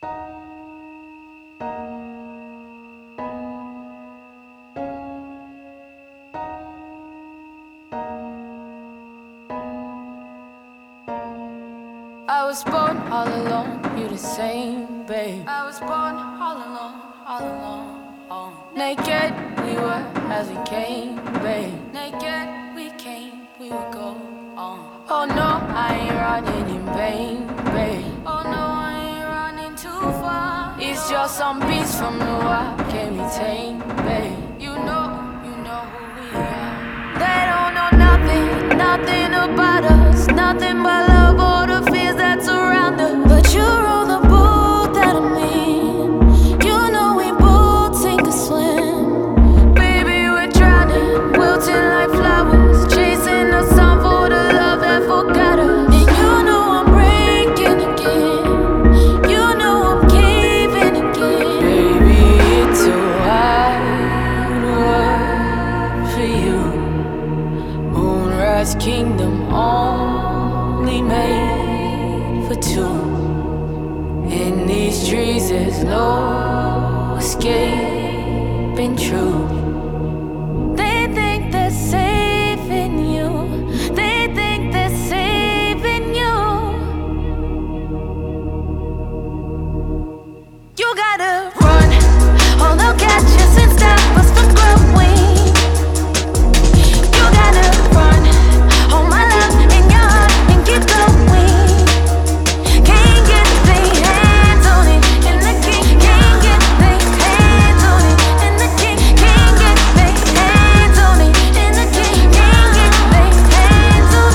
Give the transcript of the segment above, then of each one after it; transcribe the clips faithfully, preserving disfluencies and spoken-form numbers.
I was born all alone, you the same, babe. I was born all alone, all alone. Oh. Naked we were as we came, babe. Naked we came, we would go on. Oh no, I ain't running in vain, babe. Oh no, I ain't running too far. It's just some beats from the wild, can't be tamed, babe. You know, you know who we are. They don't know nothing, nothing about us, nothing but love or the fears that surround us. But you roll the boat that I'm in. You know we both sink or swim. Baby, we're drowning, wilting like flowers, chasing the sun for the love that forgot us. And you know I'm breaking again. You know I'm caving again. Baby, it's a wide world for you. Moonrise kingdom only made for two. In these trees there's no escaping truth. They think they're saving you. They think they're saving you. You gotta run, or they'll catch us and stop us from growing. You gotta run, hold my love in your heart and keep going. Can't get their hands on it, and the king can't get their hands on it, and the king can't get their hands on it, and the king can't get their hands on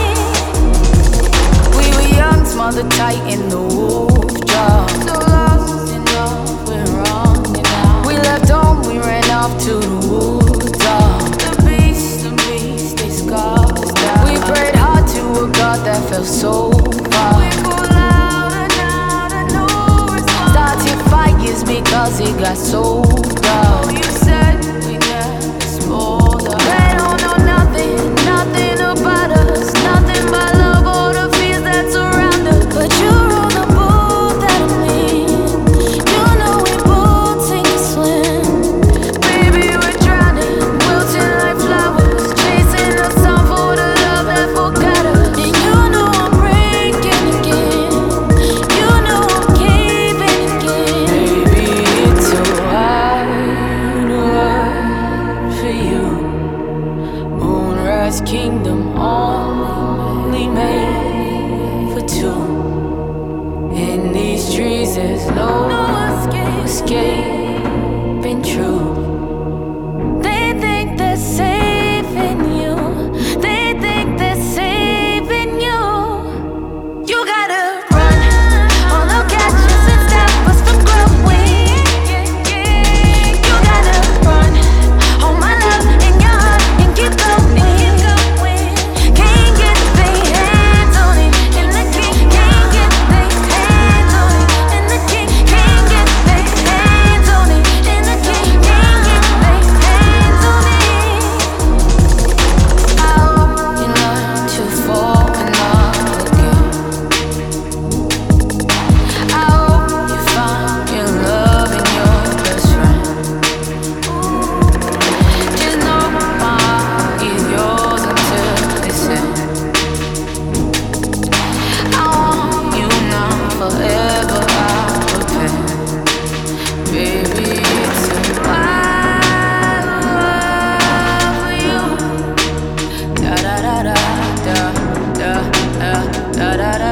it. We were young, smothered tight in the wolf jaw. So lost in love, we're wrong now. We left home, we ran off to the woods. Oh. The beast, the beast, they scarred us down. We prayed hard to a God that fell so far. We called louder now to no response. Started fires because it got so dark. You said we never spoiled us. They don't know nothing, nothing about us, nothing but love or the fears that surround us. But you roll the boat that I'm in. You know we both sink or swim. Baby, we're drowning, wilting like flowers, chasing the sun for the love that forgot us. And you know I'm breaking again. You know I'm caving again. Baby, it's a wide world for you. Moonrise kingdom only made for two. In these trees there's no escaping truth. They think they're saving you. They think they're saving you. You gotta run, or they'll catch us and stop us from growing. You gotta run, hold my love in your heart and keep going. Can't get their hands on it, and the king can't get their hands on it, and the king can't get their hands on it, and the king can't get their hands on it. I hope you learn to fall in love again. I hope you find your love in your best friend. Just know my heart is yours until it's end. I want you now, forever I'll repent. Baby, it's a wide world for you. Da da da da da da da da da da.